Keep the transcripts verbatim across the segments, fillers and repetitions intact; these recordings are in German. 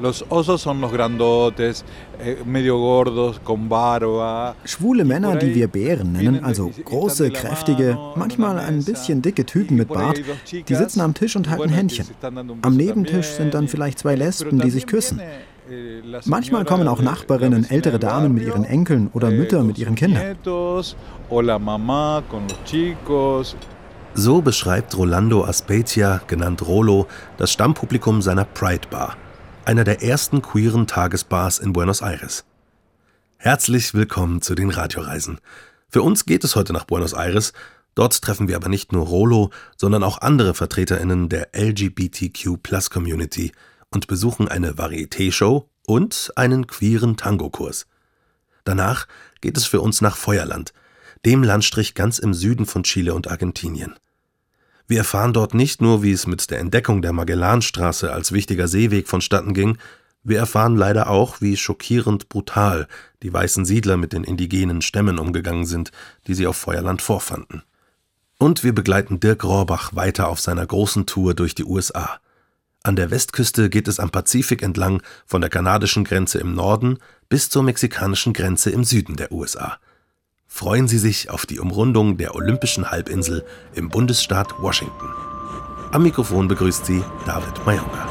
Los osos son los grandotes, medio gordos, con barba. Schwule Männer, die wir Bären nennen, also große, kräftige, manchmal ein bisschen dicke Typen mit Bart, die sitzen am Tisch und halten Händchen. Am Nebentisch sind dann vielleicht zwei Lesben, die sich küssen. Manchmal kommen auch Nachbarinnen, ältere Damen mit ihren Enkeln oder Mütter mit ihren Kindern. So beschreibt Rolando Azpeitia, genannt Rolo, das Stammpublikum seiner Pride Bar, einer der ersten queeren Tagesbars in Buenos Aires. Herzlich willkommen zu den Radioreisen. Für uns geht es heute nach Buenos Aires. Dort treffen wir aber nicht nur Rolo, sondern auch andere VertreterInnen der L G B T Q Plus Community und besuchen eine Varieté-Show und einen queeren Tango-Kurs. Danach geht es für uns nach Feuerland, dem Landstrich ganz im Süden von Chile und Argentinien. Wir erfahren dort nicht nur, wie es mit der Entdeckung der Magellanstraße als wichtiger Seeweg vonstatten ging, wir erfahren leider auch, wie schockierend brutal die weißen Siedler mit den indigenen Stämmen umgegangen sind, die sie auf Feuerland vorfanden. Und wir begleiten Dirk Rohrbach weiter auf seiner großen Tour durch die U S A. An der Westküste geht es am Pazifik entlang, von der kanadischen Grenze im Norden bis zur mexikanischen Grenze im Süden der U S A. Freuen Sie sich auf die Umrundung der Olympischen Halbinsel im Bundesstaat Washington. Am Mikrofon begrüßt Sie David Mayonga.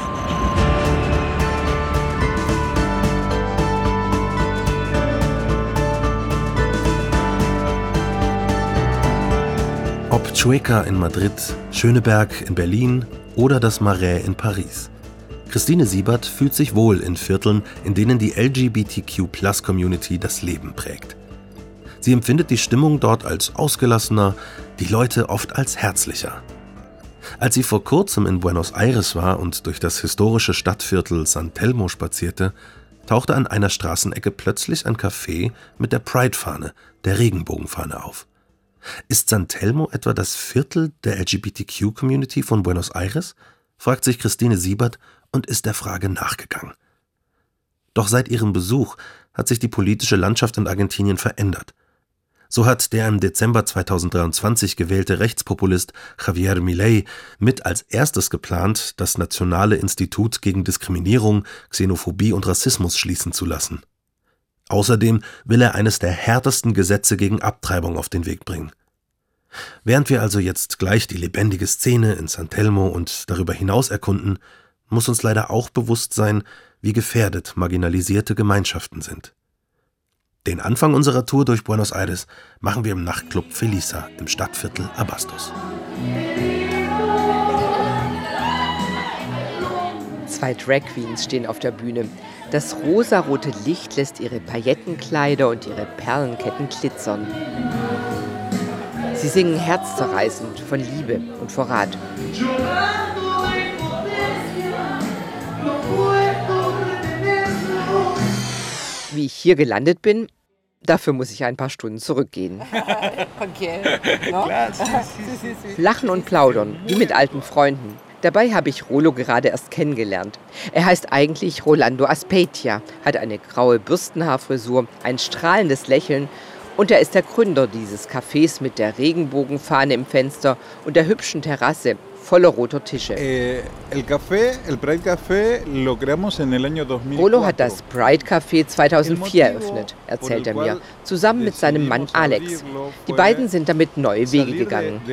Ob Chueca in Madrid, Schöneberg in Berlin oder das Marais in Paris. Christine Siebert fühlt sich wohl in Vierteln, in denen die L G B T Q Plus Community das Leben prägt. Sie empfindet die Stimmung dort als ausgelassener, die Leute oft als herzlicher. Als sie vor kurzem in Buenos Aires war und durch das historische Stadtviertel San Telmo spazierte, tauchte an einer Straßenecke plötzlich ein Café mit der Pride-Fahne, der Regenbogenfahne auf. Ist San Telmo etwa das Viertel der L G B T Q-Community von Buenos Aires? Fragt sich Christine Siebert und ist der Frage nachgegangen. Doch seit ihrem Besuch hat sich die politische Landschaft in Argentinien verändert. So hat der im Dezember zweitausenddreiundzwanzig gewählte Rechtspopulist Javier Milei mit als erstes geplant, das Nationale Institut gegen Diskriminierung, Xenophobie und Rassismus schließen zu lassen. Außerdem will er eines der härtesten Gesetze gegen Abtreibung auf den Weg bringen. Während wir also jetzt gleich die lebendige Szene in San Telmo und darüber hinaus erkunden, muss uns leider auch bewusst sein, wie gefährdet marginalisierte Gemeinschaften sind. Den Anfang unserer Tour durch Buenos Aires machen wir im Nachtclub Felisa im Stadtviertel Abastos. Zwei Drag Queens stehen auf der Bühne. Das rosarote Licht lässt ihre Paillettenkleider und ihre Perlenketten glitzern. Sie singen herzzerreißend von Liebe und Verrat. Wie ich hier gelandet bin, dafür muss ich ein paar Stunden zurückgehen. Lachen und plaudern, wie mit alten Freunden. Dabei habe ich Rolo gerade erst kennengelernt. Er heißt eigentlich Rolando Azpeitia, hat eine graue Bürstenhaarfrisur, ein strahlendes Lächeln und er ist der Gründer dieses Cafés mit der Regenbogenfahne im Fenster und der hübschen Terrasse voller roter Tische. Rolo hat das Pride Café zweitausendvier eröffnet, erzählt er mir, zusammen mit seinem Mann Alex. Die beiden sind damit neue Wege gegangen.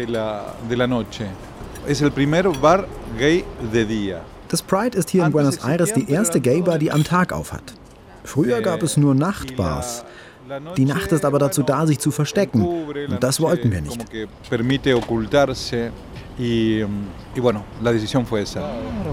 Das Pride ist hier in Buenos Aires die erste Gay-Bar, die am Tag auf hat. Früher gab es nur Nachtbars. Die Nacht ist aber dazu da, sich zu verstecken. Und das wollten wir nicht. Y, y bueno, la decisión fue esa.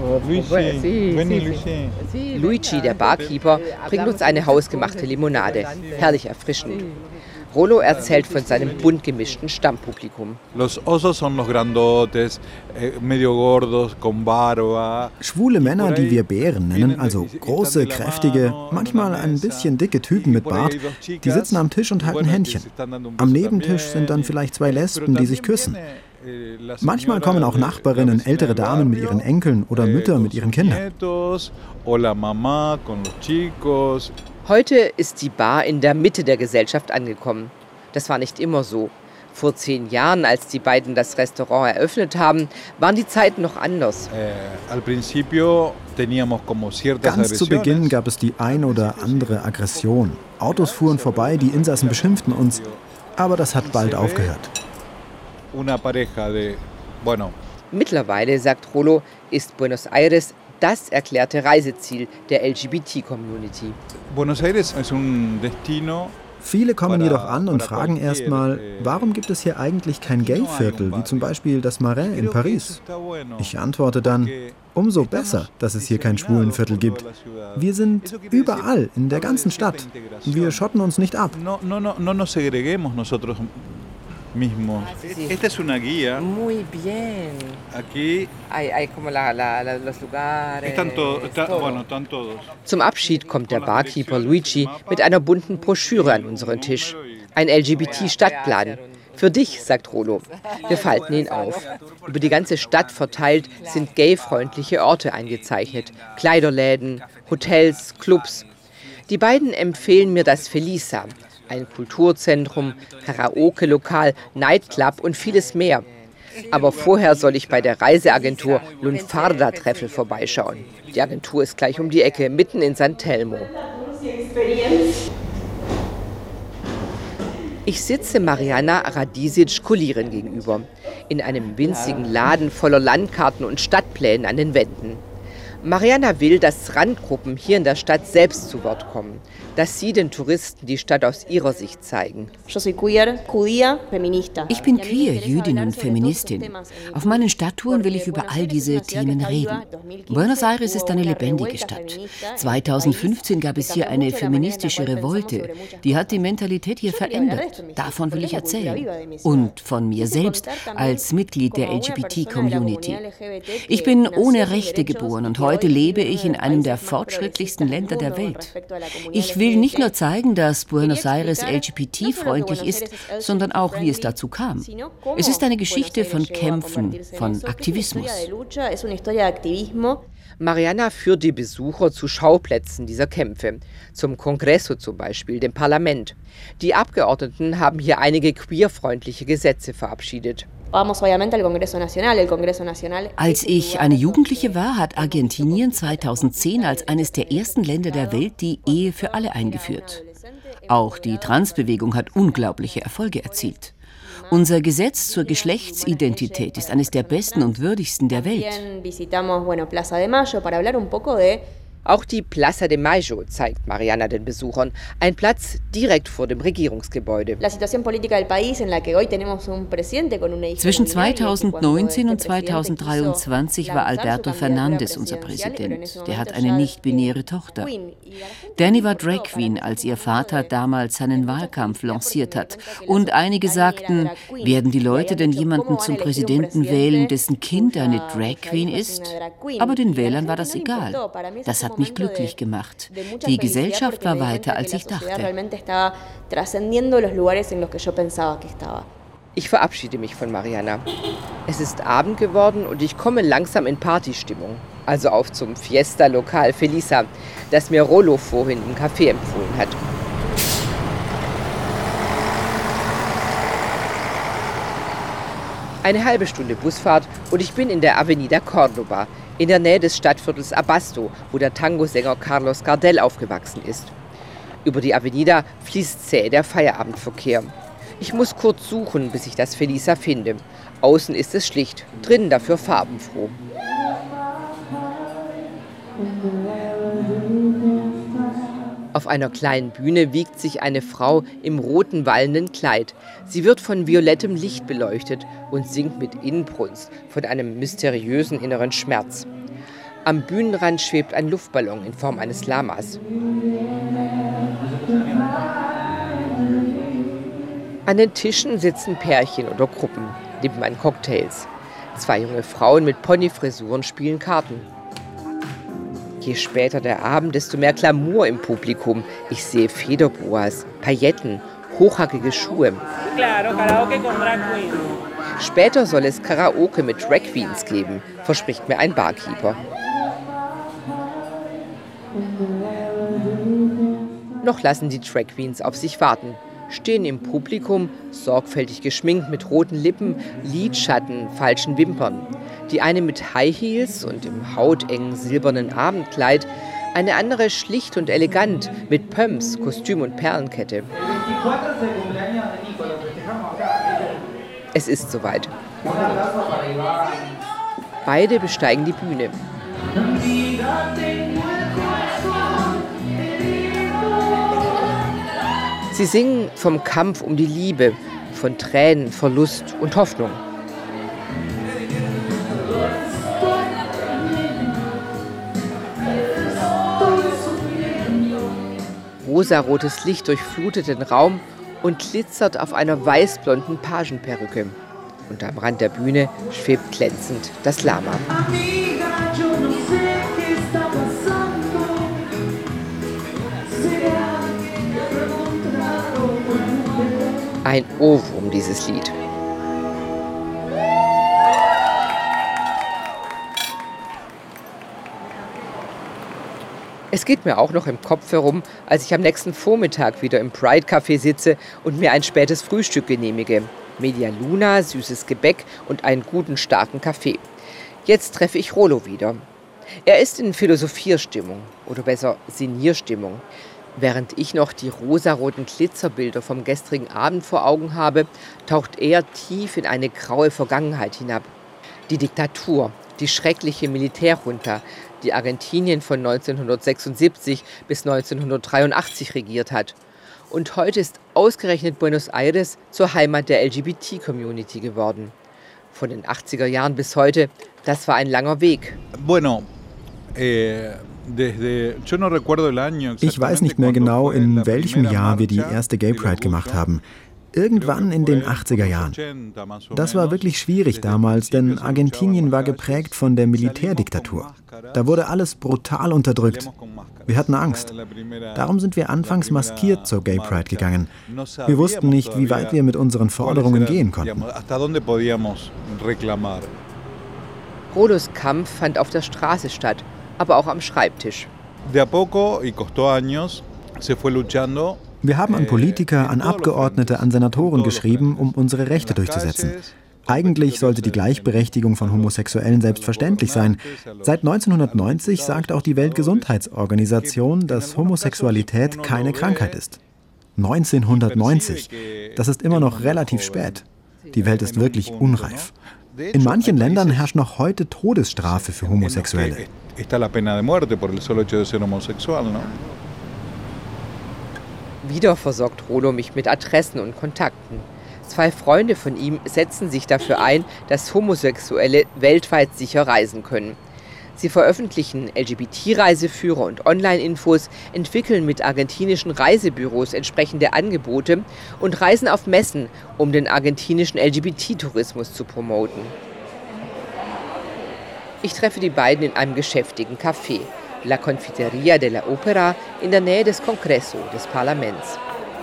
Luigi, der Barkeeper, bringt uns eine hausgemachte Limonade. Herrlich erfrischend. Rolo erzählt von seinem bunt gemischten Stammpublikum. Los osos son los grandotes, medio gordos, con barba. Schwule Männer, die wir Bären nennen, also große, kräftige, manchmal ein bisschen dicke Typen mit Bart, die sitzen am Tisch und halten Händchen. Am Nebentisch sind dann vielleicht zwei Lesben, die sich küssen. Manchmal kommen auch Nachbarinnen, ältere Damen mit ihren Enkeln oder Mütter mit ihren Kindern. Heute ist die Bar in der Mitte der Gesellschaft angekommen. Das war nicht immer so. Vor zehn Jahren, als die beiden das Restaurant eröffnet haben, waren die Zeiten noch anders. Ganz zu Beginn gab es die ein oder andere Aggression. Autos fuhren vorbei, die Insassen beschimpften uns. Aber das hat bald aufgehört. Mittlerweile, sagt Rolo, ist Buenos Aires das erklärte Reiseziel der L G B T-Community. Buenos Aires ist ein Destino. Viele kommen jedoch an und fragen erstmal, warum gibt es hier eigentlich kein Gay-Viertel, wie zum Beispiel das Marais in Paris? Ich antworte dann, umso besser, dass es hier kein Schwulenviertel gibt. Wir sind überall, in der ganzen Stadt. Wir schotten uns nicht ab. Mismo. Esta es una guía. Muy bien. Aquí hay, hay como la, la, la, los lugares. Están to, está, bueno, están todos. Zum Abschied kommt der Barkeeper Luigi mit einer bunten Broschüre an unseren Tisch. Ein L G B T-Stadtplan. Für dich, sagt Rolo. Wir falten ihn auf. Über die ganze Stadt verteilt sind gay-freundliche Orte eingezeichnet. Kleiderläden, Hotels, Clubs. Die beiden empfehlen mir das Felisa. Ein Kulturzentrum, Karaoke-Lokal, Nightclub und vieles mehr. Aber vorher soll ich bei der Reiseagentur Lunfarda-Treffel vorbeischauen. Die Agentur ist gleich um die Ecke, mitten in San Telmo. Ich sitze Mariana Radisic-Kulirin gegenüber, in einem winzigen Laden voller Landkarten und Stadtplänen an den Wänden. Mariana will, dass Randgruppen hier in der Stadt selbst zu Wort kommen, dass sie den Touristen die Stadt aus ihrer Sicht zeigen. Ich bin queer, Jüdin und Feministin. Auf meinen Stadttouren will ich über all diese Themen reden. Buenos Aires ist eine lebendige Stadt. zweitausendfünfzehn gab es hier eine feministische Revolte. Die hat die Mentalität hier verändert. Davon will ich erzählen. Und von mir selbst als Mitglied der L G B T-Community. Ich bin ohne Rechte geboren und heute lebe ich in einem der fortschrittlichsten Länder der Welt. Ich will nicht nur zeigen, dass Buenos Aires L G B T-freundlich ist, sondern auch, wie es dazu kam. Es ist eine Geschichte von Kämpfen, von Aktivismus. Mariana führt die Besucher zu Schauplätzen dieser Kämpfe, zum Congreso zum Beispiel, dem Parlament. Die Abgeordneten haben hier einige queerfreundliche Gesetze verabschiedet. Als ich eine Jugendliche war, hat Argentinien zweitausendzehn als eines der ersten Länder der Welt die Ehe für alle eingeführt. Auch die Transbewegung hat unglaubliche Erfolge erzielt. Unser Gesetz zur Geschlechtsidentität ist eines der besten und würdigsten der Welt. Auch die Plaza de Mayo zeigt Mariana den Besuchern, ein Platz direkt vor dem Regierungsgebäude. Zwischen zweitausendneunzehn und zweitausenddreiundzwanzig war Alberto Fernandez unser Präsident. Der hat eine nicht-binäre Tochter. Danny war Drag Queen, als ihr Vater damals seinen Wahlkampf lanciert hat. Und einige sagten, werden die Leute denn jemanden zum Präsidenten wählen, dessen Kind eine Drag Queen ist? Aber den Wählern war das egal. Das hat mich glücklich gemacht. Die Gesellschaft war weiter, als ich dachte. Ich verabschiede mich von Mariana. Es ist Abend geworden und ich komme langsam in Partystimmung. Also auf zum Fiesta-Lokal Felisa, das mir Rolo vorhin im Café empfohlen hat. Eine halbe Stunde Busfahrt und ich bin in der Avenida Córdoba, in der Nähe des Stadtviertels Abasto, wo der Tango-Sänger Carlos Gardel aufgewachsen ist. Über die Avenida fließt zäh der Feierabendverkehr. Ich muss kurz suchen, bis ich das Felisa finde. Außen ist es schlicht, drinnen dafür farbenfroh. Auf einer kleinen Bühne wiegt sich eine Frau im roten wallenden Kleid. Sie wird von violettem Licht beleuchtet und singt mit Inbrunst von einem mysteriösen inneren Schmerz. Am Bühnenrand schwebt ein Luftballon in Form eines Lamas. An den Tischen sitzen Pärchen oder Gruppen, nimmt man Cocktails. Zwei junge Frauen mit Ponyfrisuren spielen Karten. Je später der Abend, desto mehr Glamour im Publikum. Ich sehe Federboas, Pailletten, hochhackige Schuhe. Später soll es Karaoke mit Drag Queens geben, verspricht mir ein Barkeeper. Noch lassen die Drag Queens auf sich warten. stehen im Publikum, sorgfältig geschminkt mit roten Lippen, Lidschatten, falschen Wimpern. Die eine mit High Heels und im hautengen silbernen Abendkleid, eine andere schlicht und elegant mit Pumps, Kostüm und Perlenkette. Es ist soweit. Beide besteigen die Bühne. Sie singen vom Kampf um die Liebe, von Tränen, Verlust und Hoffnung. Rosarotes Licht durchflutet den Raum und glitzert auf einer weißblonden Pagenperücke. Und am Rand der Bühne schwebt glänzend das Lama. Ein Ohrwurm, dieses Lied. Es geht mir auch noch im Kopf herum, als ich am nächsten Vormittag wieder im Pride Café sitze und mir ein spätes Frühstück genehmige. Media Luna, süßes Gebäck und einen guten, starken Kaffee. Jetzt treffe ich Rollo wieder. Er ist in Philosophierstimmung, oder besser Sinnierstimmung. Während ich noch die rosaroten Glitzerbilder vom gestrigen Abend vor Augen habe, taucht er tief in eine graue Vergangenheit hinab. Die Diktatur, die schreckliche Militärjunta, die Argentinien von neunzehnhundertsechsundsiebzig bis neunzehnhundertdreiundachtzig regiert hat. Und heute ist ausgerechnet Buenos Aires zur Heimat der L G B T-Community geworden. Von den achtziger Jahren bis heute, das war ein langer Weg. Bueno, eh, desde, yo no recuerdo el año ich weiß nicht mehr genau, in welchem Jahr wir die erste Gay Pride gemacht haben. Irgendwann in den achtziger Jahren. Das war wirklich schwierig damals, denn Argentinien war geprägt von der Militärdiktatur. Da wurde alles brutal unterdrückt. Wir hatten Angst. Darum sind wir anfangs maskiert zur Gay Pride gegangen. Wir wussten nicht, wie weit wir mit unseren Forderungen gehen konnten. Rollos Kampf fand auf der Straße statt, aber auch am Schreibtisch. De a poco y costó años se fue luchando. Wir haben an Politiker, an Abgeordnete, an Senatoren geschrieben, um unsere Rechte durchzusetzen. Eigentlich sollte die Gleichberechtigung von Homosexuellen selbstverständlich sein. Seit neunzehnhundertneunzig sagt auch die Weltgesundheitsorganisation, dass Homosexualität keine Krankheit ist. neunzehnhundertneunzig. Das ist immer noch relativ spät. Die Welt ist wirklich unreif. In manchen Ländern herrscht noch heute Todesstrafe für Homosexuelle. Wieder versorgt Rollo mich mit Adressen und Kontakten. Zwei Freunde von ihm setzen sich dafür ein, dass Homosexuelle weltweit sicher reisen können. Sie veröffentlichen L G B T-Reiseführer und Online-Infos, entwickeln mit argentinischen Reisebüros entsprechende Angebote und reisen auf Messen, um den argentinischen L G B T-Tourismus zu promoten. Ich treffe die beiden in einem geschäftigen Café, La Confiteria de la Ópera, in der Nähe des Congreso, des Parlaments.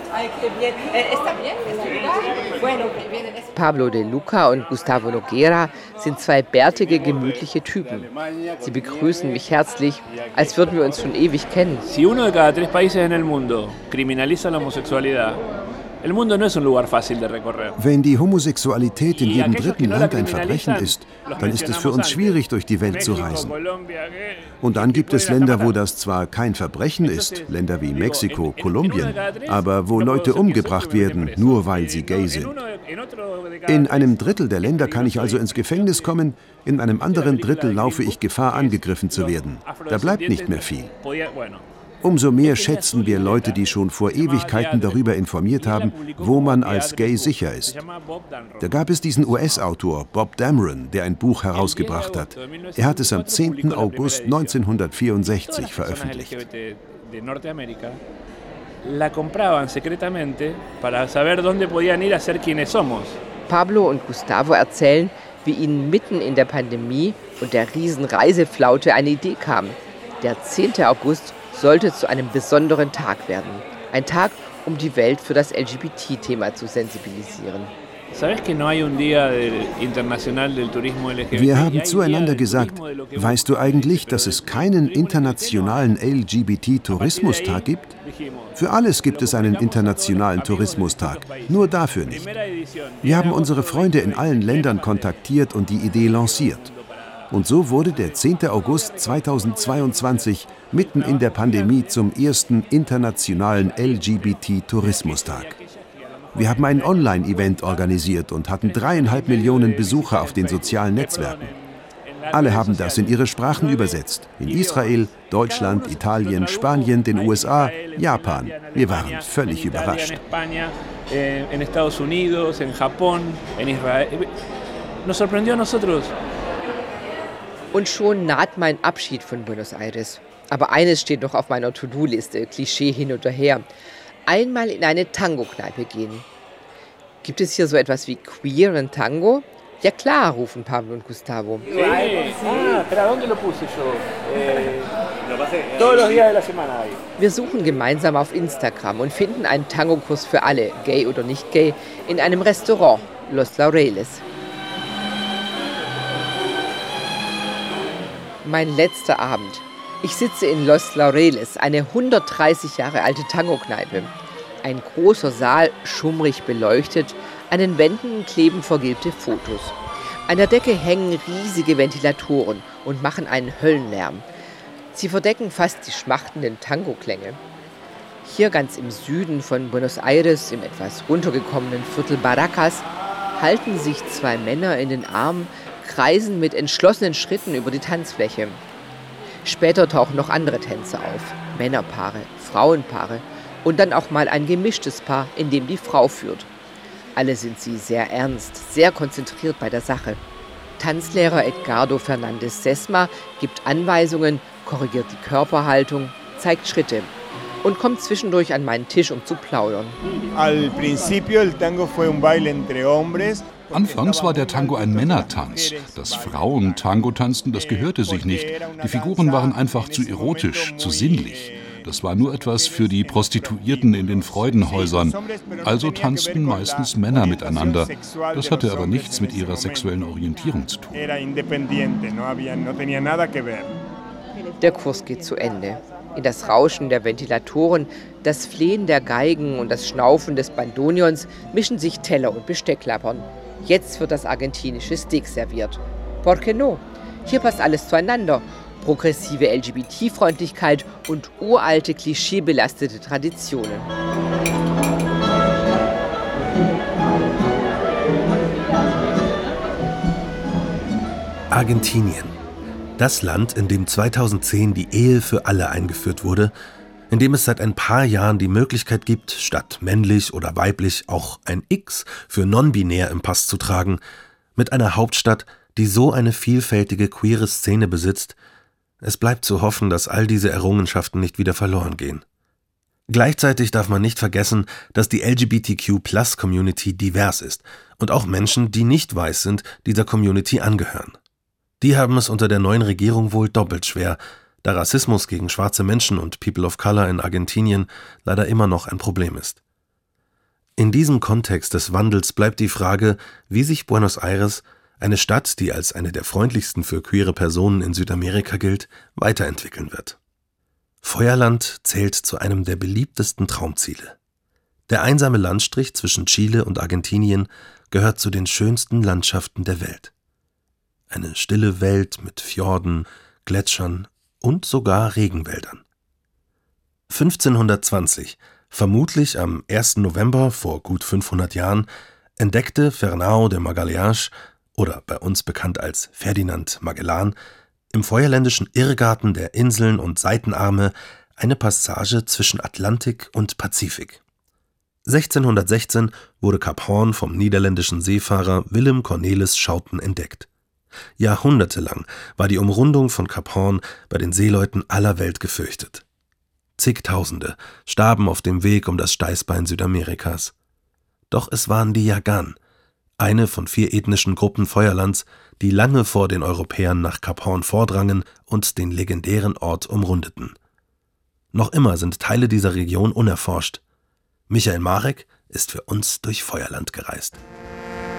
Pablo de Luca und Gustavo Noguera sind zwei bärtige, gemütliche Typen. Sie begrüßen mich herzlich, als würden wir uns schon ewig kennen. Si uno de cada tres países en el mundo criminaliza la homosexualidad, el mundo no es un lugar fácil de recorrer. Wenn die Homosexualität in jedem dritten Land ein Verbrechen ist, dann ist es für uns schwierig, durch die Welt zu reisen. Und dann gibt es Länder, wo das zwar kein Verbrechen ist, Länder wie Mexiko, Kolumbien, aber wo Leute umgebracht werden, nur weil sie gay sind. In einem Drittel der Länder kann ich also ins Gefängnis kommen, in einem anderen Drittel laufe ich Gefahr, angegriffen zu werden. Da bleibt nicht mehr viel. Umso mehr schätzen wir Leute, die schon vor Ewigkeiten darüber informiert haben, wo man als gay sicher ist. Da gab es diesen U S-Autor Bob Dameron, der ein Buch herausgebracht hat. Er hat es am zehnten August neunzehnhundertvierundsechzig veröffentlicht. Pablo und Gustavo erzählen, wie ihnen mitten in der Pandemie und der riesen Reiseflaute eine Idee kam. Der zehnte August sollte zu einem besonderen Tag werden. Ein Tag, um die Welt für das L G B T-Thema zu sensibilisieren. Wir haben zueinander gesagt, weißt du eigentlich, dass es keinen internationalen L G B T-Tourismustag gibt? Für alles gibt es einen internationalen Tourismustag, nur dafür nicht. Wir haben unsere Freunde in allen Ländern kontaktiert und die Idee lanciert. Und so wurde der zehnte August zweitausendzweiundzwanzig mitten in der Pandemie zum ersten internationalen L G B T-Tourismustag. Wir haben ein Online-Event organisiert und hatten dreieinhalb Millionen Besucher auf den sozialen Netzwerken. Alle haben das in ihre Sprachen übersetzt. In Israel, Deutschland, Italien, Spanien, den U S A, Japan. Wir waren völlig überrascht. Und schon naht mein Abschied von Buenos Aires. Aber eines steht noch auf meiner To-Do-Liste, Klischee hin und her. Einmal in eine Tango-Kneipe gehen. Gibt es hier so etwas wie queeren Tango? Ja klar, rufen Pablo und Gustavo. Wir suchen gemeinsam auf Instagram und finden einen Tango-Kurs für alle, gay oder nicht gay, in einem Restaurant, Los Laureles. Mein letzter Abend. Ich sitze in Los Laureles, eine hundertdreißig Jahre alte Tango-Kneipe. Ein großer Saal, schummrig beleuchtet, an den Wänden kleben vergilbte Fotos. An der Decke hängen riesige Ventilatoren und machen einen Höllenlärm. Sie verdecken fast die schmachtenden Tango-Klänge. Hier ganz im Süden von Buenos Aires, im etwas runtergekommenen Viertel Barracas, halten sich zwei Männer in den Armen, kreisen mit entschlossenen Schritten über die Tanzfläche. Später tauchen noch andere Tänze auf, Männerpaare, Frauenpaare und dann auch mal ein gemischtes Paar, in dem die Frau führt. Alle sind sie sehr ernst, sehr konzentriert bei der Sache. Tanzlehrer Edgardo Fernandez Sesma gibt Anweisungen, korrigiert die Körperhaltung, zeigt Schritte und kommt zwischendurch an meinen Tisch, um zu plaudern. Al principio el tango fue un baile entre hombres. Anfangs war der Tango ein Männertanz. Dass Frauen Tango tanzten, das gehörte sich nicht. Die Figuren waren einfach zu erotisch, zu sinnlich. Das war nur etwas für die Prostituierten in den Freudenhäusern. Also tanzten meistens Männer miteinander. Das hatte aber nichts mit ihrer sexuellen Orientierung zu tun. Der Kurs geht zu Ende. In das Rauschen der Ventilatoren, das Flehen der Geigen und das Schnaufen des Bandoneons mischen sich Teller und Besteckklappern. Jetzt wird das argentinische Steak serviert. ¿Por qué no? Hier passt alles zueinander. Progressive L G B T-Freundlichkeit und uralte, klischeebelastete Traditionen. Argentinien. Das Land, in dem zweitausendzehn die Ehe für alle eingeführt wurde, in dem es seit ein paar Jahren die Möglichkeit gibt, statt männlich oder weiblich auch ein X für non-binär im Pass zu tragen, mit einer Hauptstadt, die so eine vielfältige queere Szene besitzt. Es bleibt zu hoffen, dass all diese Errungenschaften nicht wieder verloren gehen. Gleichzeitig darf man nicht vergessen, dass die L G B T Q Plus Community divers ist und auch Menschen, die nicht weiß sind, dieser Community angehören. Die haben es unter der neuen Regierung wohl doppelt schwer, da Rassismus gegen schwarze Menschen und People of Color in Argentinien leider immer noch ein Problem ist. In diesem Kontext des Wandels bleibt die Frage, wie sich Buenos Aires, eine Stadt, die als eine der freundlichsten für queere Personen in Südamerika gilt, weiterentwickeln wird. Feuerland zählt zu einem der beliebtesten Traumziele. Der einsame Landstrich zwischen Chile und Argentinien gehört zu den schönsten Landschaften der Welt. Eine stille Welt mit Fjorden, Gletschern und sogar Regenwäldern. fünfzehnhundertzwanzig, vermutlich am ersten November vor gut fünfhundert Jahren, entdeckte Fernão de Magalhães, oder bei uns bekannt als Ferdinand Magellan, im feuerländischen Irrgarten der Inseln und Seitenarme eine Passage zwischen Atlantik und Pazifik. sechzehnhundertsechzehn wurde Kap Hoorn vom niederländischen Seefahrer Willem Cornelis Schouten entdeckt. Jahrhundertelang war die Umrundung von Kap Hoorn bei den Seeleuten aller Welt gefürchtet. Zigtausende starben auf dem Weg um das Steißbein Südamerikas. Doch es waren die Yagán, eine von vier ethnischen Gruppen Feuerlands, die lange vor den Europäern nach Kap Hoorn vordrangen und den legendären Ort umrundeten. Noch immer sind Teile dieser Region unerforscht. Michael Marek ist für uns durch Feuerland gereist.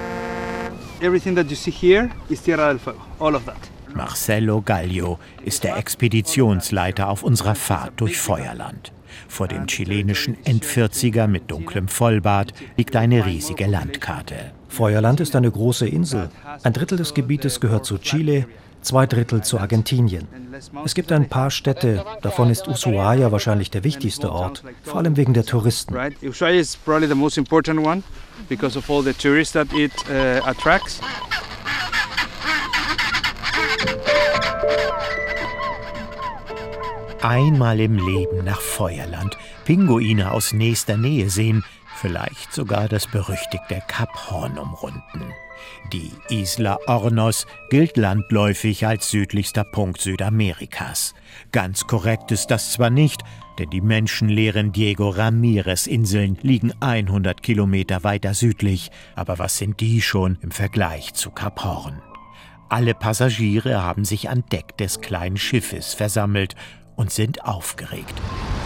Everything that you see here is Tierra del Fuego, all of that. Marcelo Gallio ist der Expeditionsleiter auf unserer Fahrt durch Feuerland. Vor dem chilenischen Endvierziger mit dunklem Vollbart liegt eine riesige Landkarte. Feuerland ist eine große Insel. Ein Drittel des Gebietes gehört zu Chile, zwei Drittel zu Argentinien. Es gibt ein paar Städte, davon ist Ushuaia wahrscheinlich der wichtigste Ort, vor allem wegen der Touristen. Ushuaia is probably the most important one because of all the tourists that it uh, attracts. Einmal im Leben nach Feuerland, Pinguine aus nächster Nähe sehen, vielleicht sogar das berüchtigte Kap Horn umrunden. Die Isla Hornos gilt landläufig als südlichster Punkt Südamerikas. Ganz korrekt ist das zwar nicht, denn die menschenleeren Diego Ramirez-Inseln liegen hundert Kilometer weiter südlich, aber was sind die schon im Vergleich zu Kap Horn? Alle Passagiere haben sich an Deck des kleinen Schiffes versammelt und sind aufgeregt.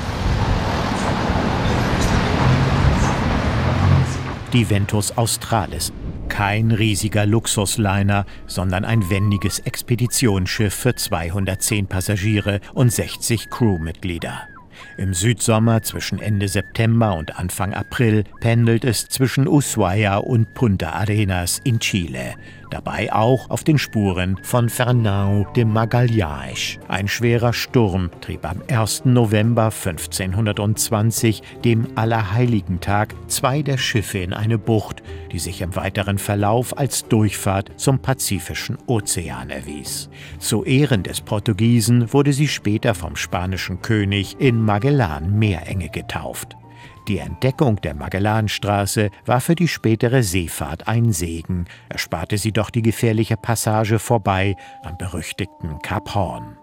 Die Ventus Australis, kein riesiger Luxusliner, sondern ein wendiges Expeditionsschiff für zweihundertzehn Passagiere und sechzig Crewmitglieder. Im Südsommer zwischen Ende September und Anfang April pendelt es zwischen Ushuaia und Punta Arenas in Chile. Dabei auch auf den Spuren von Fernão de Magalhães. Ein schwerer Sturm trieb am ersten November fünfzehnhundertzwanzig, dem Allerheiligentag, zwei der Schiffe in eine Bucht, die sich im weiteren Verlauf als Durchfahrt zum Pazifischen Ozean erwies. Zu Ehren des Portugiesen wurde sie später vom spanischen König in Magellan-Meerenge getauft. Die Entdeckung der Magellanstraße war für die spätere Seefahrt ein Segen, ersparte sie doch die gefährliche Passage vorbei am berüchtigten Kap Horn.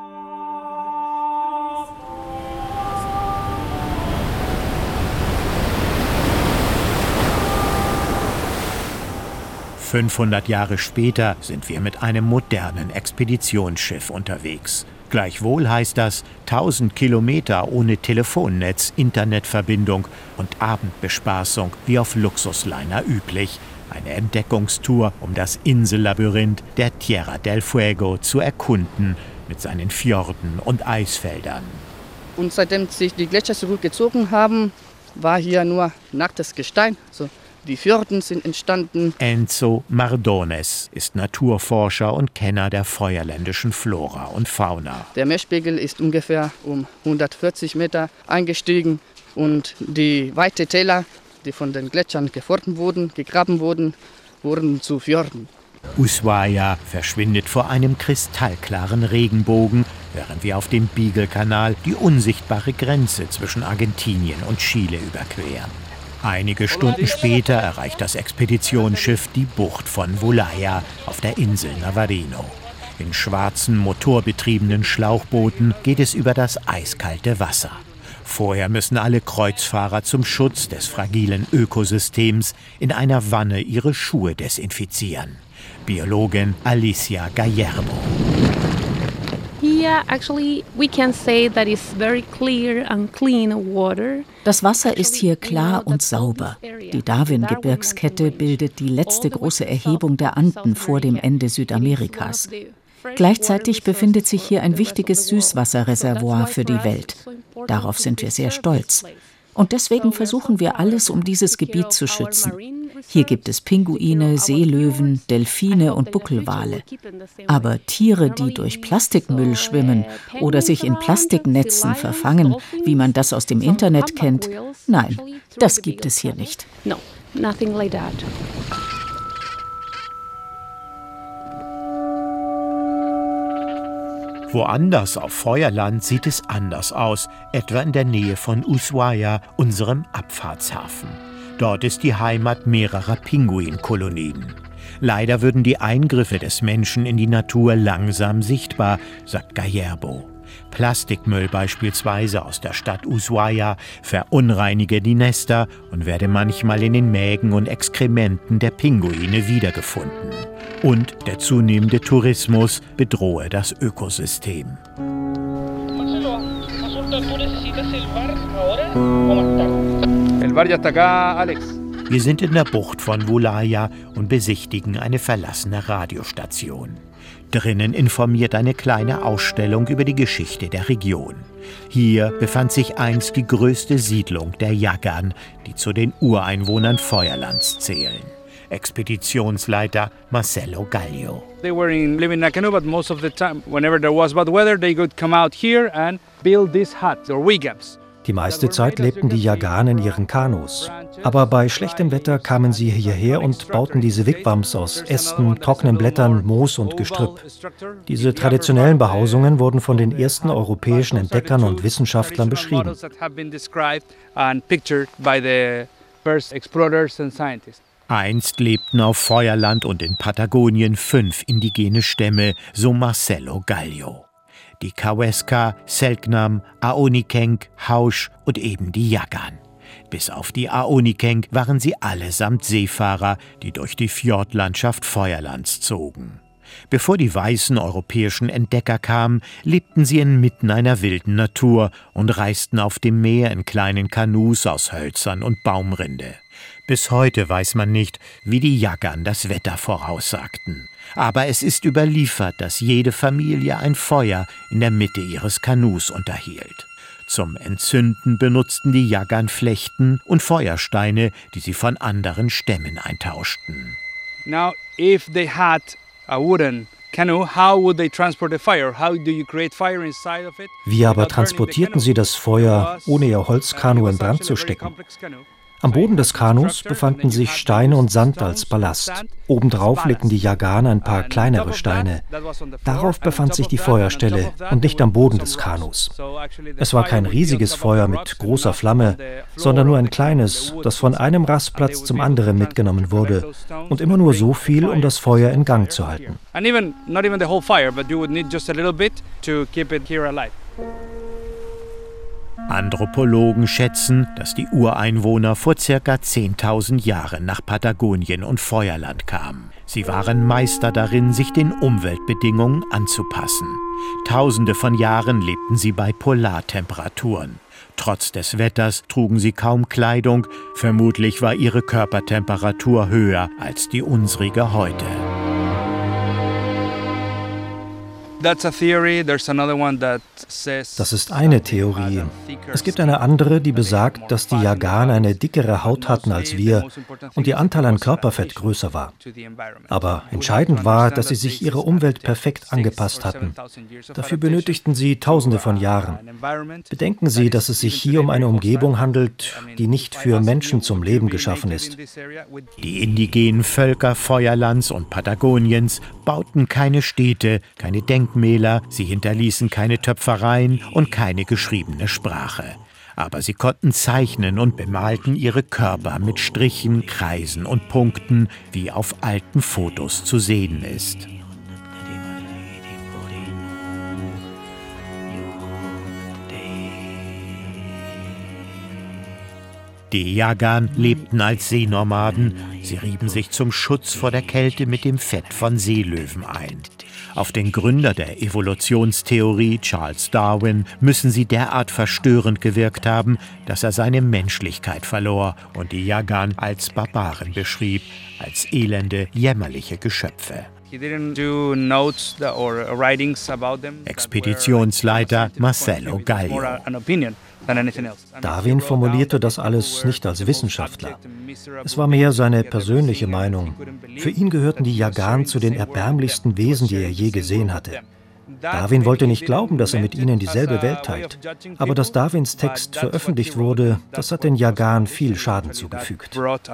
fünfhundert Jahre später sind wir mit einem modernen Expeditionsschiff unterwegs. Gleichwohl heißt das tausend Kilometer ohne Telefonnetz, Internetverbindung und Abendbespaßung wie auf Luxusliner üblich. Eine Entdeckungstour, um das Insellabyrinth der Tierra del Fuego zu erkunden, mit seinen Fjorden und Eisfeldern. Und seitdem sich die Gletscher zurückgezogen haben, war hier nur nacktes Gestein. So. Die Fjorden sind entstanden. Enzo Mardones ist Naturforscher und Kenner der feuerländischen Flora und Fauna. Der Meerspiegel ist ungefähr um hundertvierzig Meter eingestiegen und die weiten Täler, die von den Gletschern geformt wurden, gegraben wurden, wurden zu Fjorden. Ushuaia verschwindet vor einem kristallklaren Regenbogen, während wir auf dem Beagle-Kanal die unsichtbare Grenze zwischen Argentinien und Chile überqueren. Einige Stunden später erreicht das Expeditionsschiff die Bucht von Vulaya auf der Insel Navarino. In schwarzen, motorbetriebenen Schlauchbooten geht es über das eiskalte Wasser. Vorher müssen alle Kreuzfahrer zum Schutz des fragilen Ökosystems in einer Wanne ihre Schuhe desinfizieren. Biologin Alicia Gallerbo. Das Wasser ist hier klar und sauber. Die Darwin-Gebirgskette bildet die letzte große Erhebung der Anden vor dem Ende Südamerikas. Gleichzeitig befindet sich hier ein wichtiges Süßwasserreservoir für die Welt. Darauf sind wir sehr stolz. Und deswegen versuchen wir alles, um dieses Gebiet zu schützen. Hier gibt es Pinguine, Seelöwen, Delfine und Buckelwale. Aber Tiere, die durch Plastikmüll schwimmen oder sich in Plastiknetzen verfangen, wie man das aus dem Internet kennt, nein, das gibt es hier nicht. Woanders auf Feuerland sieht es anders aus, etwa in der Nähe von Ushuaia, unserem Abfahrtshafen. Dort ist die Heimat mehrerer Pinguinkolonien. Leider würden die Eingriffe des Menschen in die Natur langsam sichtbar, sagt Gallerbo. Plastikmüll beispielsweise aus der Stadt Ushuaia verunreinige die Nester und werde manchmal in den Mägen und Exkrementen der Pinguine wiedergefunden. Und der zunehmende Tourismus bedrohe das Ökosystem. El bar ya está acá, Alex. Wir sind in der Bucht von Wulaya und besichtigen eine verlassene Radiostation. Drinnen informiert eine kleine Ausstellung über die Geschichte der Region. Hier befand sich einst die größte Siedlung der Yaghan, die zu den Ureinwohnern Feuerlands zählen. Expeditionsleiter Marcelo Gallio. They were in, living in a canoe, but most of the time, whenever there was bad weather, they could come out here and build these huts or wigwams. Die meiste Zeit lebten die Yaghan in ihren Kanus. Aber bei schlechtem Wetter kamen sie hierher und bauten diese Wigwams aus Ästen, trockenen Blättern, Moos und Gestrüpp. Diese traditionellen Behausungen wurden von den ersten europäischen Entdeckern und Wissenschaftlern beschrieben. Einst lebten auf Feuerland und in Patagonien fünf indigene Stämme, so Marcelo Gallio. Die Kawesca, Selknam, Aonikenk, Hausch und eben die Yaghan. Bis auf die Aonikenk waren sie allesamt Seefahrer, die durch die Fjordlandschaft Feuerlands zogen. Bevor die weißen europäischen Entdecker kamen, lebten sie inmitten einer wilden Natur und reisten auf dem Meer in kleinen Kanus aus Hölzern und Baumrinde. Bis heute weiß man nicht, wie die Yaghan das Wetter voraussagten. Aber es ist überliefert, dass jede Familie ein Feuer in der Mitte ihres Kanus unterhielt. Zum Entzünden benutzten die Yaghan Flechten und Feuersteine, die sie von anderen Stämmen eintauschten. Now, if they had a wooden canoe, how would they transport the fire? How do you create fire inside of it? Wie aber transportierten sie das Feuer, ohne ihr Holzkanu in Brand zu stecken? Am Boden des Kanus befanden sich Steine und Sand als Ballast. Obendrauf legten die Yaghan ein paar kleinere Steine. Darauf befand sich die Feuerstelle und nicht am Boden des Kanus. Es war kein riesiges Feuer mit großer Flamme, sondern nur ein kleines, das von einem Rastplatz zum anderen mitgenommen wurde und immer nur so viel, um das Feuer in Gang zu halten. Anthropologen schätzen, dass die Ureinwohner vor circa zehntausend Jahren nach Patagonien und Feuerland kamen. Sie waren Meister darin, sich den Umweltbedingungen anzupassen. Tausende von Jahren lebten sie bei Polartemperaturen. Trotz des Wetters trugen sie kaum Kleidung. Vermutlich war ihre Körpertemperatur höher als die unsrige heute. Das ist eine Theorie. Es gibt eine andere, die besagt, dass die Yaghan eine dickere Haut hatten als wir und ihr Anteil an Körperfett größer war. Aber entscheidend war, dass sie sich ihrer Umwelt perfekt angepasst hatten. Dafür benötigten sie Tausende von Jahren. Bedenken Sie, dass es sich hier um eine Umgebung handelt, die nicht für Menschen zum Leben geschaffen ist. Die indigenen Völker Feuerlands und Patagoniens bauten keine Städte, keine Denkmäler, sie hinterließen keine Töpfereien und keine geschriebene Sprache. Aber sie konnten zeichnen und bemalten ihre Körper mit Strichen, Kreisen und Punkten, wie auf alten Fotos zu sehen ist. Die Yaghan lebten als Seenomaden. Sie rieben sich zum Schutz vor der Kälte mit dem Fett von Seelöwen ein. Auf den Gründer der Evolutionstheorie, Charles Darwin, müssen sie derart verstörend gewirkt haben, dass er seine Menschlichkeit verlor und die Yaghan als Barbaren beschrieb, als elende, jämmerliche Geschöpfe. Expeditionsleiter Marcelo Gallio. Darwin formulierte das alles nicht als Wissenschaftler. Es war mehr seine persönliche Meinung. Für ihn gehörten die Yaghan zu den erbärmlichsten Wesen, die er je gesehen hatte. Darwin wollte nicht glauben, dass er mit ihnen dieselbe Welt teilt. Aber dass Darwins Text veröffentlicht wurde, das hat den Yaghan viel Schaden zugefügt.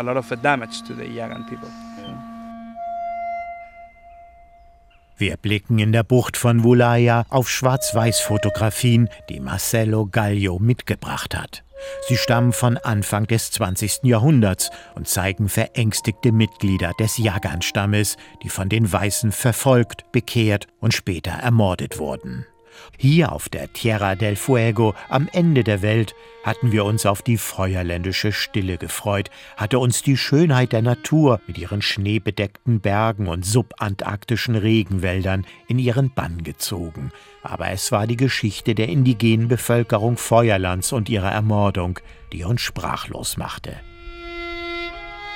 Wir blicken in der Bucht von Wulaya auf Schwarz-Weiß-Fotografien, die Marcelo Gallio mitgebracht hat. Sie stammen von Anfang des zwanzigsten Jahrhunderts und zeigen verängstigte Mitglieder des Yaghan-Stammes, die von den Weißen verfolgt, bekehrt und später ermordet wurden. Hier auf der Tierra del Fuego, am Ende der Welt, hatten wir uns auf die feuerländische Stille gefreut, hatte uns die Schönheit der Natur mit ihren schneebedeckten Bergen und subantarktischen Regenwäldern in ihren Bann gezogen. Aber es war die Geschichte der indigenen Bevölkerung Feuerlands und ihrer Ermordung, die uns sprachlos machte.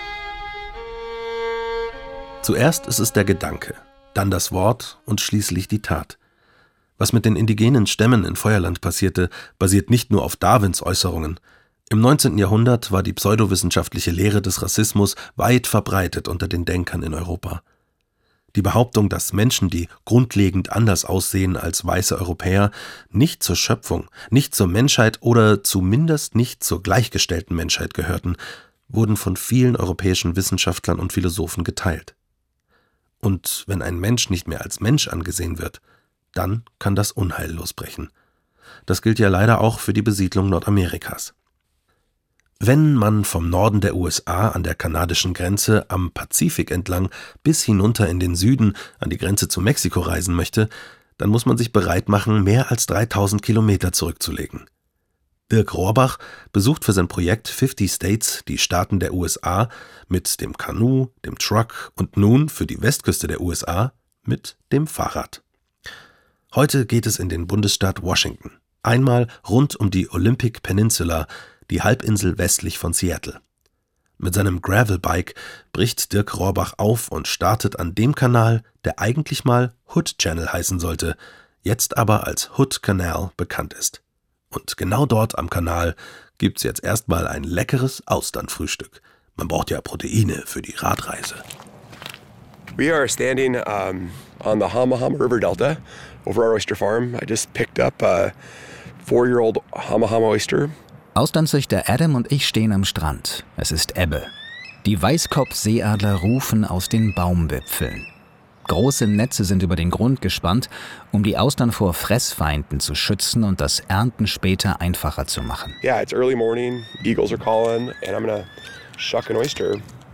Zuerst ist es der Gedanke, dann das Wort und schließlich die Tat. Was mit den indigenen Stämmen in Feuerland passierte, basiert nicht nur auf Darwins Äußerungen. Im neunzehnten Jahrhundert war die pseudowissenschaftliche Lehre des Rassismus weit verbreitet unter den Denkern in Europa. Die Behauptung, dass Menschen, die grundlegend anders aussehen als weiße Europäer, nicht zur Schöpfung, nicht zur Menschheit oder zumindest nicht zur gleichgestellten Menschheit gehörten, wurden von vielen europäischen Wissenschaftlern und Philosophen geteilt. Und wenn ein Mensch nicht mehr als Mensch angesehen wird, dann kann das Unheil losbrechen. Das gilt ja leider auch für die Besiedlung Nordamerikas. Wenn man vom Norden der U S A an der kanadischen Grenze am Pazifik entlang bis hinunter in den Süden an die Grenze zu Mexiko reisen möchte, dann muss man sich bereit machen, mehr als dreitausend Kilometer zurückzulegen. Dirk Rohrbach besucht für sein Projekt fünfzig States die Staaten der U S A mit dem Kanu, dem Truck und nun für die Westküste der U S A mit dem Fahrrad. Heute geht es in den Bundesstaat Washington. Einmal rund um die Olympic Peninsula, die Halbinsel westlich von Seattle. Mit seinem Gravelbike bricht Dirk Rohrbach auf und startet an dem Kanal, der eigentlich mal Hood Channel heißen sollte, jetzt aber als Hood Canal bekannt ist. Und genau dort am Kanal gibt's jetzt erstmal ein leckeres Austernfrühstück. Man braucht ja Proteine für die Radreise. We are standing um, on the Hama Hama River Delta over our oyster farm. I just picked up a four-year-old Hama Hama oyster. Austernzüchter Adam und ich stehen am Strand. Es ist Ebbe. Die Weißkopfseeadler rufen aus den Baumwipfeln. Große Netze sind über den Grund gespannt, um die Austern vor Fressfeinden zu schützen und das Ernten später einfacher zu machen. Yeah, it's early morning. Eagles are calling and I'm gonna shuck an oyster.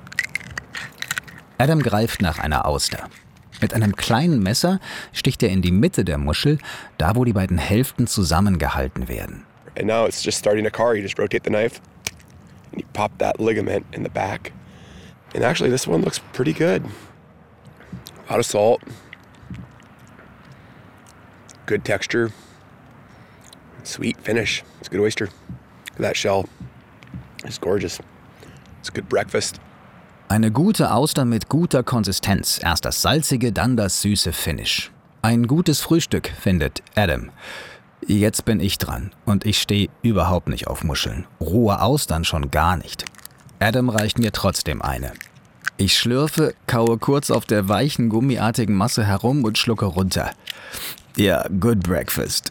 Adam greift nach einer Auster. Mit einem kleinen Messer sticht er in die Mitte der Muschel, da wo die beiden Hälften zusammengehalten werden. And now it's just starting a car. You just rotate the knife and you pop that ligament in the back. And actually this one looks pretty good. A lot of salt. Good texture. Sweet finish. It's a good oyster. Look at that shell. It's gorgeous. It's a good breakfast. Eine gute Auster mit guter Konsistenz. Erst das salzige, dann das süße Finish. Ein gutes Frühstück, findet Adam. Jetzt bin ich dran und ich stehe überhaupt nicht auf Muscheln. Rohe Austern schon gar nicht. Adam reicht mir trotzdem eine. Ich schlürfe, kaue kurz auf der weichen, gummiartigen Masse herum und schlucke runter. Ja, good breakfast.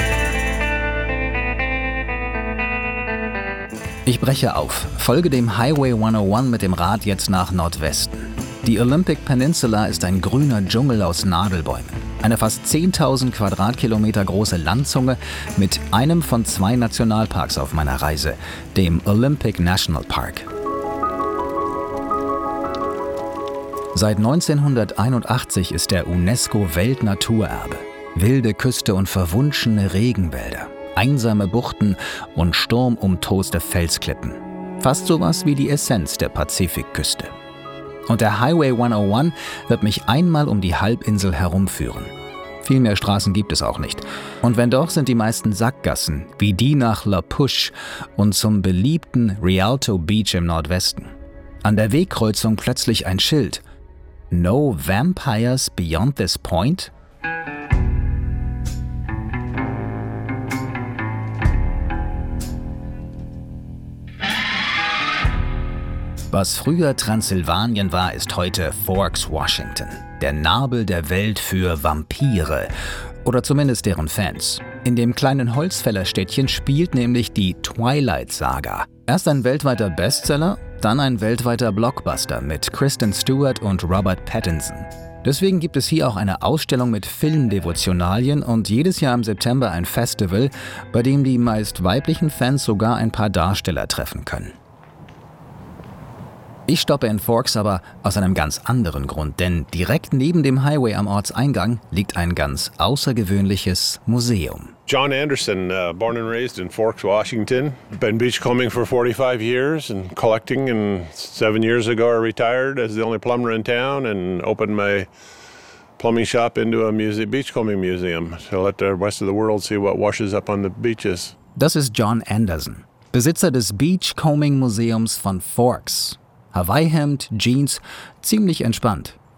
Ich breche auf, folge dem Highway hunderteins mit dem Rad jetzt nach Nordwesten. Die Olympic Peninsula ist ein grüner Dschungel aus Nadelbäumen. Eine fast zehntausend Quadratkilometer große Landzunge mit einem von zwei Nationalparks auf meiner Reise, dem Olympic National Park. Seit neunzehnhunderteinundachtzig ist der UNESCO-Weltnaturerbe. Wilde Küste und verwunschene Regenwälder, einsame Buchten und sturmumtoste Felsklippen. Fast sowas wie die Essenz der Pazifikküste. Und der Highway hunderteins wird mich einmal um die Halbinsel herumführen. Viel mehr Straßen gibt es auch nicht. Und wenn doch, sind die meisten Sackgassen, wie die nach La Push und zum beliebten Rialto Beach im Nordwesten. An der Wegkreuzung plötzlich ein Schild. No vampires beyond this point? Was früher Transsilvanien war, ist heute Forks, Washington. Der Nabel der Welt für Vampire. Oder zumindest deren Fans. In dem kleinen Holzfällerstädtchen spielt nämlich die Twilight-Saga. Erst ein weltweiter Bestseller, dann ein weltweiter Blockbuster mit Kristen Stewart und Robert Pattinson. Deswegen gibt es hier auch eine Ausstellung mit Filmdevotionalien und jedes Jahr im September ein Festival, bei dem die meist weiblichen Fans sogar ein paar Darsteller treffen können. Ich stoppe in Forks aber aus einem ganz anderen Grund, denn direkt neben dem Highway am Ortseingang liegt ein ganz außergewöhnliches Museum. John Anderson, uh, born and raised in Forks, Washington. Been beachcombing for forty-five years and collecting, and seven years ago I retired as the only plumber in town and opened my plumbing shop into a music, beachcombing museum to let the rest of the world see what washes up on the beaches. Das ist John Anderson, Besitzer des Beachcombing Museums von Forks. Hawaii-Hemd, Jeans, ziemlich entspannt.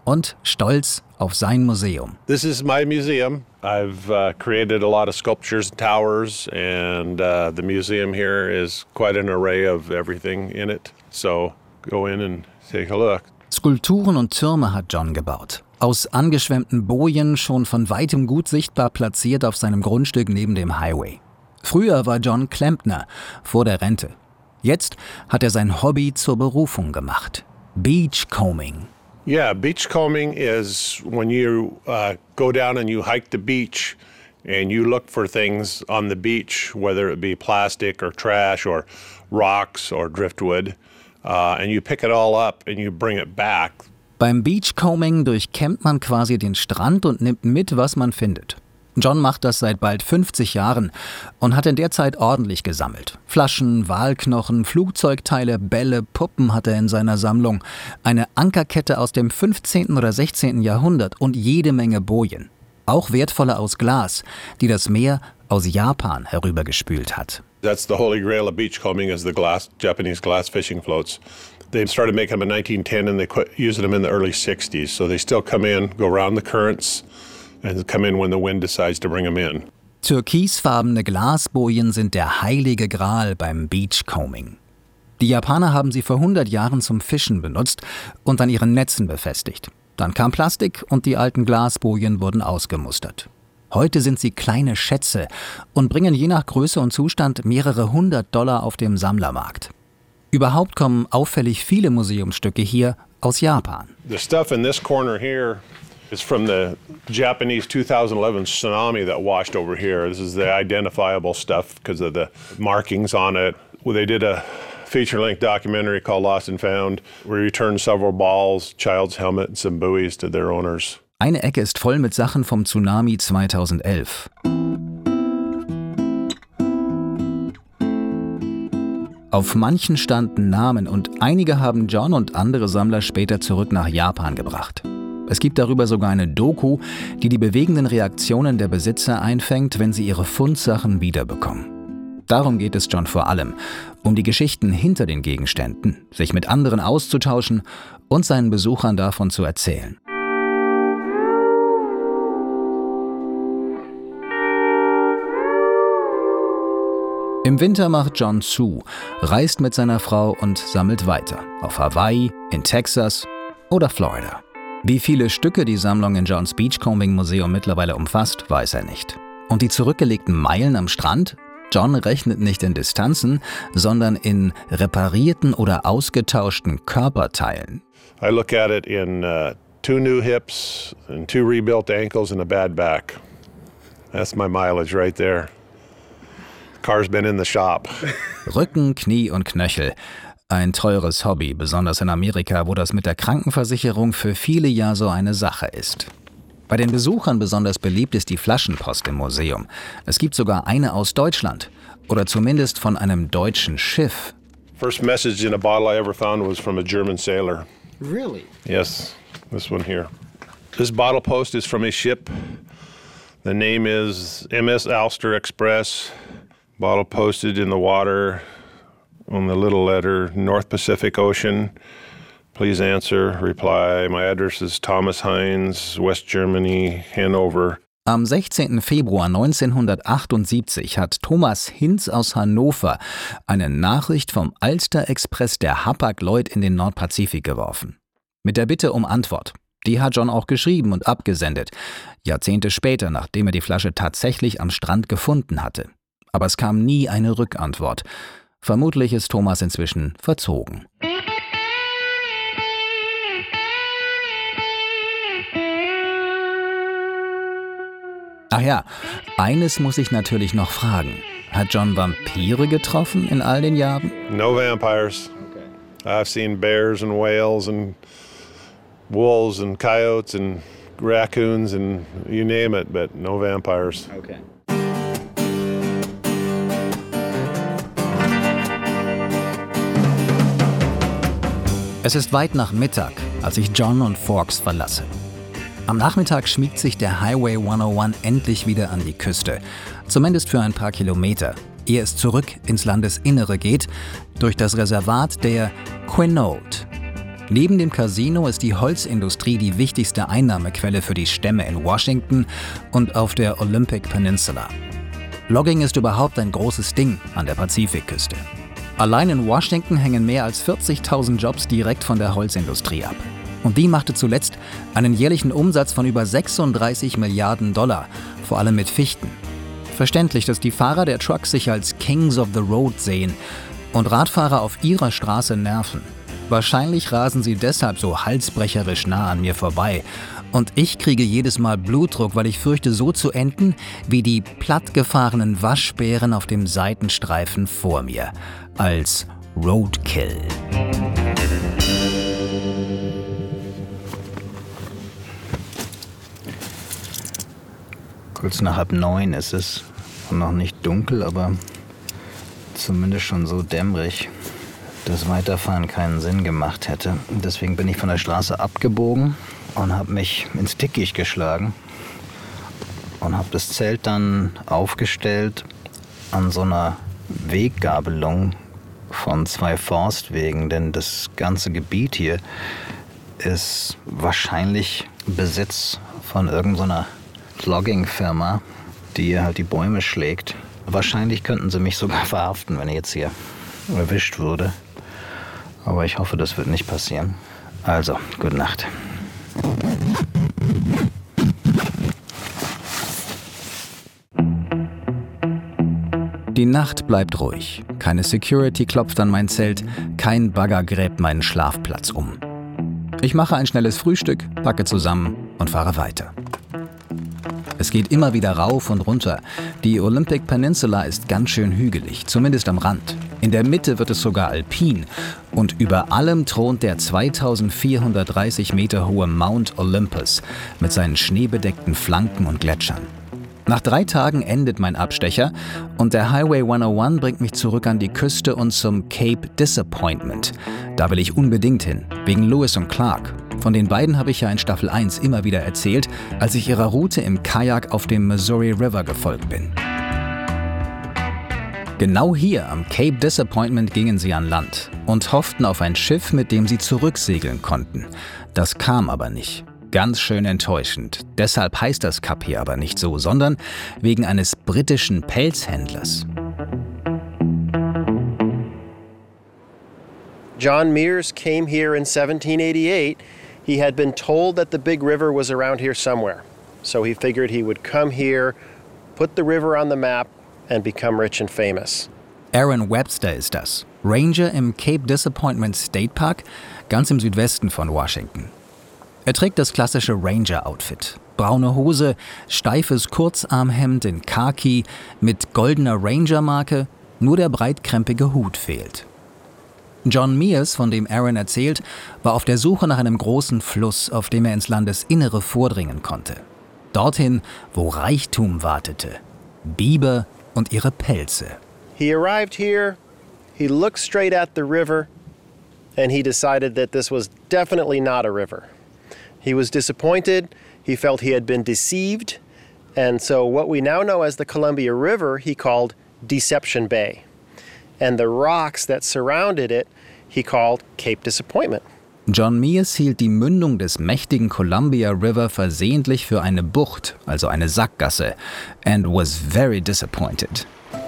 und stolz auf sein Museum. This is my museum. I've uh, created a lot of sculptures and towers, and uh, the museum here is quite an array of everything in it. So go in and take a look. Skulpturen und Türme hat John gebaut. Aus angeschwemmten Bojen, schon von weitem gut sichtbar platziert auf seinem Grundstück neben dem Highway. Früher war John Klempner, vor der Rente. Jetzt hat er sein Hobby zur Berufung gemacht. Beachcombing. Yeah, beachcombing is when you uh, go down and you hike the beach and you look for things on the beach, whether it be plastic or trash or rocks or driftwood, uh, and you pick it all up and you bring it back. Beim Beachcombing durchkämmt man quasi den Strand und nimmt mit, was man findet. John macht das seit bald fünfzig Jahren und hat in der Zeit ordentlich gesammelt. Flaschen, Walknochen, Flugzeugteile, Bälle, Puppen hat er in seiner Sammlung. Eine Ankerkette aus dem fünfzehnten oder sechzehnten Jahrhundert und jede Menge Bojen. Auch wertvolle aus Glas, die das Meer aus Japan herübergespült hat. That's the holy grail of beachcombing is the glass, Japanese glass fishing floats. They started making them in nineteen ten and they quit using them in the early sixties. So they still come in, go around the currents and come in when the wind decides to bring them in. Türkisfarbene Glasbojen sind der heilige Gral beim Beachcombing. Die Japaner haben sie vor hundert Jahren zum Fischen benutzt und an ihren Netzen befestigt. Dann kam Plastik und die alten Glasbojen wurden ausgemustert. Heute sind sie kleine Schätze und bringen je nach Größe und Zustand mehrere hundert Dollar auf dem Sammlermarkt. Überhaupt kommen auffällig viele Museumsstücke hier aus Japan. The stuff in this corner here is from the Japanese two thousand eleven tsunami that washed over here. This is the identifiable stuff because of the markings on it. Well, they did a feature-length documentary called Lost and Found, where we returned several balls, child's helmet and some buoys to their owners. Eine Ecke ist voll mit Sachen vom Tsunami zweitausendelf. Auf manchen standen Namen und einige haben John und andere Sammler später zurück nach Japan gebracht. Es gibt darüber sogar eine Doku, die die bewegenden Reaktionen der Besitzer einfängt, wenn sie ihre Fundsachen wiederbekommen. Darum geht es John vor allem, um die Geschichten hinter den Gegenständen, sich mit anderen auszutauschen und seinen Besuchern davon zu erzählen. Im Winter macht John zu, reist mit seiner Frau und sammelt weiter. Auf Hawaii, in Texas oder Florida. Wie viele Stücke die Sammlung in Johns Beachcombing Museum mittlerweile umfasst, weiß er nicht. Und die zurückgelegten Meilen am Strand? John rechnet nicht in Distanzen, sondern in reparierten oder ausgetauschten Körperteilen. I look at it in uh, two new hips and two rebuilt ankles and a bad back. That's my mileage right there. Car's been in the shop. Rücken, Knie und Knöchel. Ein teures Hobby, besonders in Amerika, wo das mit der Krankenversicherung für viele ja so eine Sache ist. Bei den Besuchern besonders beliebt ist die Flaschenpost im Museum. Es gibt sogar eine aus Deutschland. Oder zumindest von einem deutschen Schiff. First message in a bottle I ever found was from a German sailor. Really? Yes, this one here. This bottle post is from a ship. The name is M S Ulster Express. Bottle posted in the water on the little letter North Pacific Ocean. Please answer, reply. My address is Thomas Heinz, West Germany, Hanover. Am sechzehnten Februar neunzehnhundertachtundsiebzig hat Thomas Hinz aus Hannover eine Nachricht vom Ulster Express der Hapag-Lloyd in den Nordpazifik geworfen. Mit der Bitte um Antwort. Die hat John auch geschrieben und abgesendet. Jahrzehnte später, nachdem er die Flasche tatsächlich am Strand gefunden hatte. Aber es kam nie eine Rückantwort. Vermutlich ist Thomas inzwischen verzogen. Ach ja, eines muss ich natürlich noch fragen. Hat John Vampire getroffen in all den Jahren? No vampires. I've seen bears and whales and wolves and coyotes and raccoons and you name it, but no vampires. Okay. Es ist weit nach Mittag, als ich John und Forks verlasse. Am Nachmittag schmiegt sich der Highway hunderteins endlich wieder an die Küste. Zumindest für ein paar Kilometer, ehe es zurück ins Landesinnere geht, durch das Reservat der Quinault. Neben dem Casino ist die Holzindustrie die wichtigste Einnahmequelle für die Stämme in Washington und auf der Olympic Peninsula. Logging ist überhaupt ein großes Ding an der Pazifikküste. Allein in Washington hängen mehr als vierzigtausend Jobs direkt von der Holzindustrie ab. Und die machte zuletzt einen jährlichen Umsatz von über sechsunddreißig Milliarden Dollar, vor allem mit Fichten. Verständlich, dass die Fahrer der Trucks sich als Kings of the Road sehen und Radfahrer auf ihrer Straße nerven. Wahrscheinlich rasen sie deshalb so halsbrecherisch nah an mir vorbei. Und ich kriege jedes Mal Blutdruck, weil ich fürchte, so zu enden wie die plattgefahrenen Waschbären auf dem Seitenstreifen vor mir. Als Roadkill. Kurz nach halb neun ist es. Noch nicht dunkel, aber zumindest schon so dämmerig, dass Weiterfahren keinen Sinn gemacht hätte. Deswegen bin ich von der Straße abgebogen und habe mich ins Dickicht geschlagen und habe das Zelt dann aufgestellt an so einer Weggabelung von zwei Forstwegen, denn das ganze Gebiet hier ist wahrscheinlich Besitz von irgendeiner Logging-Firma, die halt die Bäume schlägt. Wahrscheinlich könnten sie mich sogar verhaften, wenn ich jetzt hier erwischt würde. Aber ich hoffe, das wird nicht passieren. Also, gute Nacht. Die Nacht bleibt ruhig. Keine Security klopft an mein Zelt, kein Bagger gräbt meinen Schlafplatz um. Ich mache ein schnelles Frühstück, packe zusammen und fahre weiter. Es geht immer wieder rauf und runter. Die Olympic Peninsula ist ganz schön hügelig, zumindest am Rand. In der Mitte wird es sogar alpin und über allem thront der zweitausendvierhundertdreißig Meter hohe Mount Olympus mit seinen schneebedeckten Flanken und Gletschern. Nach drei Tagen endet mein Abstecher und der Highway hunderteins bringt mich zurück an die Küste und zum Cape Disappointment. Da will ich unbedingt hin, wegen Lewis und Clark. Von den beiden habe ich ja in Staffel eins immer wieder erzählt, als ich ihrer Route im Kajak auf dem Missouri River gefolgt bin. Genau hier am Cape Disappointment gingen sie an Land und hofften auf ein Schiff, mit dem sie zurücksegeln konnten. Das kam aber nicht. Ganz schön enttäuschend. Deshalb heißt das Kap hier aber nicht so, sondern wegen eines britischen Pelzhändlers. John Mears came here in seventeen eighty-eight. He had been told that the big river was around here somewhere. So he figured he would come here, put the river on the map and become rich and famous. Aaron Webster ist das. Ranger im Cape Disappointment State Park, ganz im Südwesten von Washington. Er trägt das klassische Ranger-Outfit. Braune Hose, steifes Kurzarmhemd in Khaki mit goldener Ranger-Marke, nur der breitkrempige Hut fehlt. John Mears, von dem Aaron erzählt, war auf der Suche nach einem großen Fluss, auf dem er ins Landesinnere vordringen konnte. Dorthin, wo Reichtum wartete. Biber und ihre Pelze. He arrived here, he looked straight at the river, and he decided that this was definitely not a river. He was disappointed, he felt he had been deceived, and so what we now know as the Columbia River, he called Deception Bay. And the rocks that surrounded it, he called Cape Disappointment. John Mears hielt die Mündung des mächtigen Columbia River versehentlich für eine Bucht, also eine Sackgasse, and was very disappointed.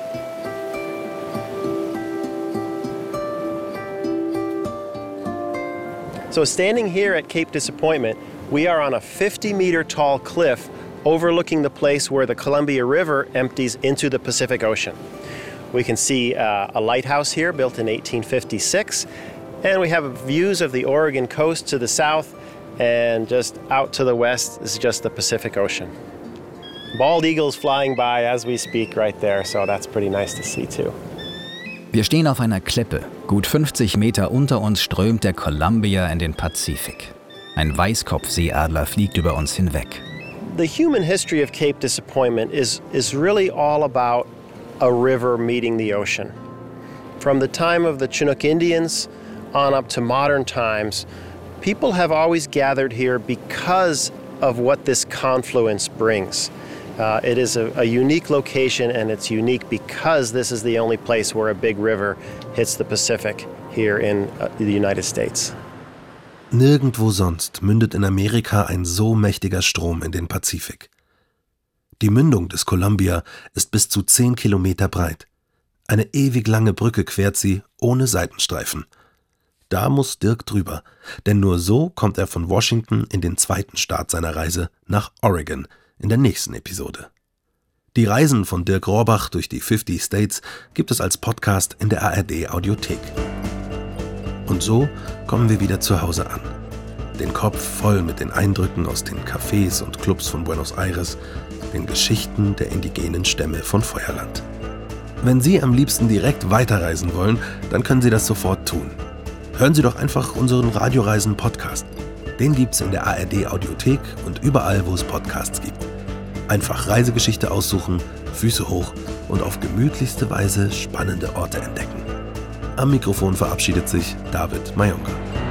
So standing here at Cape Disappointment, we are on a fifty meter tall cliff overlooking the place where the Columbia River empties into the Pacific Ocean. We can see uh, a lighthouse here built in eighteen fifty-six, and we have views of the Oregon coast to the south, and just out to the west is just the Pacific Ocean. Bald eagles flying by as we speak right there, so that's pretty nice to see too. Wir stehen auf einer Klippe. Gut fünfzig Meter unter uns strömt der Columbia in den Pazifik. Ein Weißkopfseeadler fliegt über uns hinweg. The human history of Cape Disappointment is, is really all about a river meeting the ocean. From the time of the Chinook Indians on up to modern times, people have always gathered here because of what this confluence brings. Uh, it is a, a unique location, and it's unique because this is the only place where a big river hits the Pacific here in uh, the United States. Nirgendwo sonst mündet in Amerika ein so mächtiger Strom in den Pazifik. Die Mündung des Columbia ist bis zu zehn Kilometer breit. Eine ewig lange Brücke quert sie ohne Seitenstreifen. Da muss Dirk drüber, denn nur so kommt er von Washington in den zweiten Start seiner Reise nach Oregon in der nächsten Episode. Die Reisen von Dirk Rohrbach durch die fünfzig States gibt es als Podcast in der A R D-Audiothek. Und so kommen wir wieder zu Hause an. Den Kopf voll mit den Eindrücken aus den Cafés und Clubs von Buenos Aires, den Geschichten der indigenen Stämme von Feuerland. Wenn Sie am liebsten direkt weiterreisen wollen, dann können Sie das sofort tun. Hören Sie doch einfach unseren Radioreisen-Podcast. Den gibt's in der A R D-Audiothek und überall, wo es Podcasts gibt. Einfach Reisegeschichte aussuchen, Füße hoch und auf gemütlichste Weise spannende Orte entdecken. Am Mikrofon verabschiedet sich David Mayonga.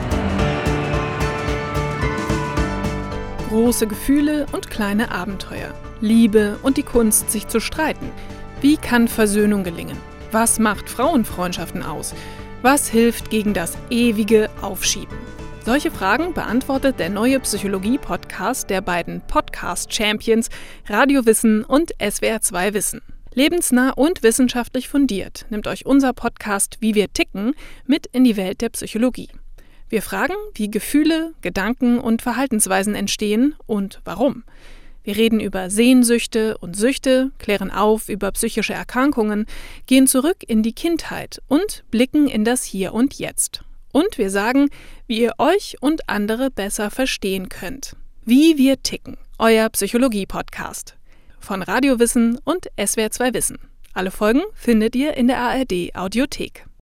Große Gefühle und kleine Abenteuer. Liebe und die Kunst, sich zu streiten. Wie kann Versöhnung gelingen? Was macht Frauenfreundschaften aus? Was hilft gegen das ewige Aufschieben? Solche Fragen beantwortet der neue Psychologie-Podcast der beiden Podcast-Champions Radio Wissen und S W R zwei Wissen. Lebensnah und wissenschaftlich fundiert nimmt euch unser Podcast Wie wir ticken mit in die Welt der Psychologie. Wir fragen, wie Gefühle, Gedanken und Verhaltensweisen entstehen und warum. Wir reden über Sehnsüchte und Süchte, klären auf über psychische Erkrankungen, gehen zurück in die Kindheit und blicken in das Hier und Jetzt. Und wir sagen, wie ihr euch und andere besser verstehen könnt. Wie wir ticken, euer Psychologie-Podcast. Von Radio Wissen und S W R zwei Wissen. Alle Folgen findet ihr in der A R D-Audiothek.